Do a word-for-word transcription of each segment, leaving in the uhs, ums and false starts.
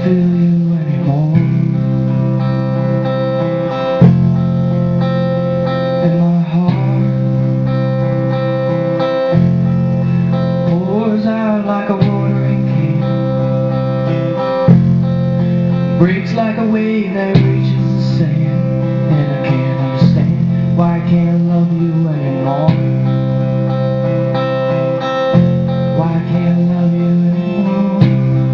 feel you anymore. And my heart pours out like a watering can, breaks like a wave that reaches the sand. And I can't understand why I can't love you anymore. Why I can't love you anymore.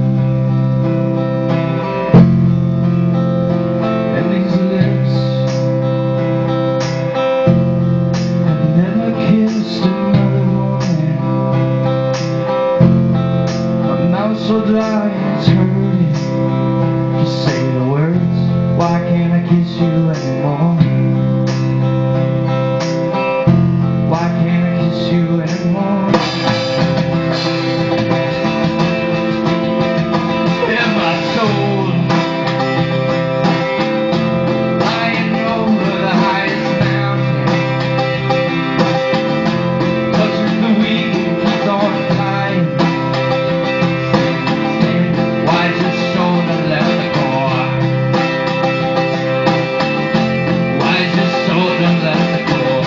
And these lips have never kissed another woman. My mouth's so dry and it's hurting. Just say the words. Why can't I kiss you anymore? Why can't I kiss you anymore? In my soul, lying over the highest mountain, touches the weak and keeps on flying. Why is your shoulder left the core? Why is your shoulder left the core?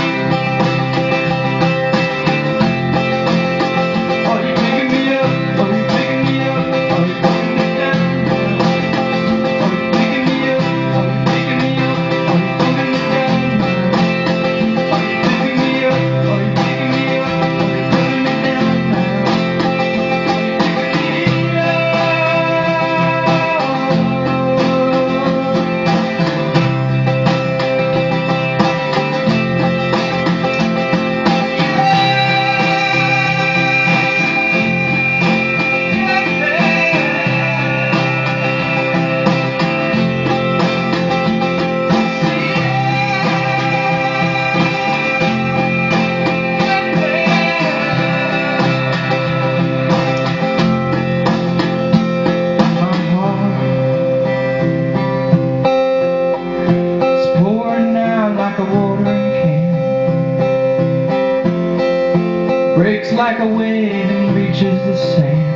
Are you picking me up? Are you picking me up? Are you picking me down? Are you picking me up? Are you picking me up? Are you putting me down? Are you picking me up? Are you picking me up? Are you putting me down now? Are you picking me up? My heart is pouring out like a watering can, breaks like a wave and reaches the sand.